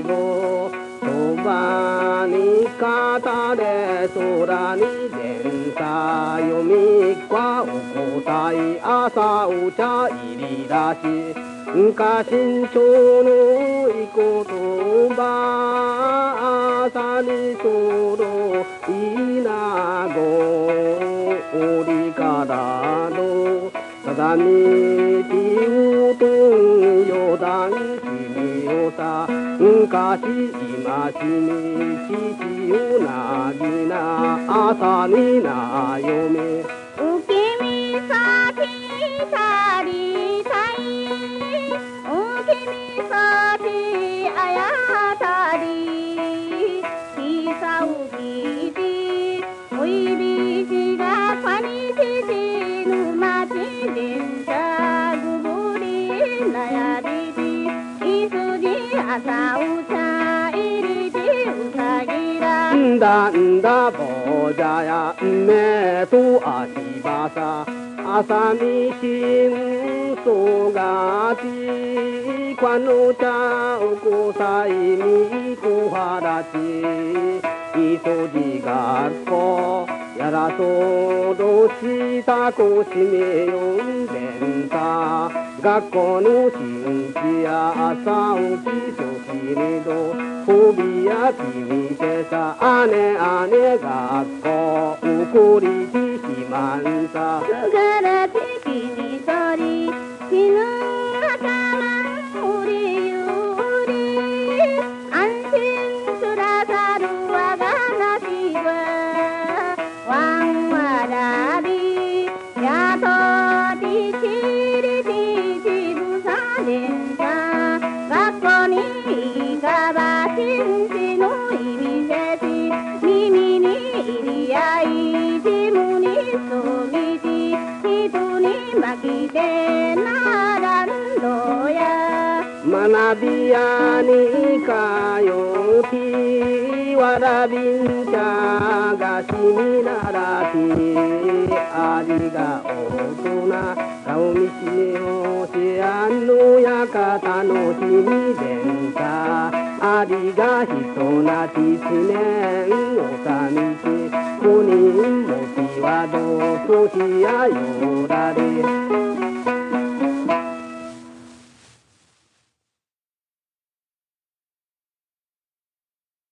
ろそばに語れ空に電車読みかお答え朝お茶入りだし家臣長のい言葉朝にそろいなご折からのただみきうとんよだん君をさ昔今しみ父をなぎな朝になよめおきみさきたりたいおきみさきあやたりきさうきじおいびしがかにしじぬまちでんさぐぶりなやりじいすじあさうちゃいりじうさぎらんだんだぼじゃやめとあしばさ朝みしんそがちかのちゃおこさいみこはらちいそじがっこやらそうどしたこしめよんでんさ学校のしんちや朝起きそきにどほびやきみせさ姉姉学校うこりきしまんさすがらてきにそり死ぬあかまんうりゆうり安心すらさるわがなしはわんわらびやとりちりちちぶさでんさ学校にいかばしんしのいびせし耳に入りやいじむにそみじ人にまきてならんどや学びやにかよきわらびんちゃがしみならきありがおとな顔見しめをしあんのやかたのしみでんさありがひとなちちねんおさみち5人もきはどそひやよられ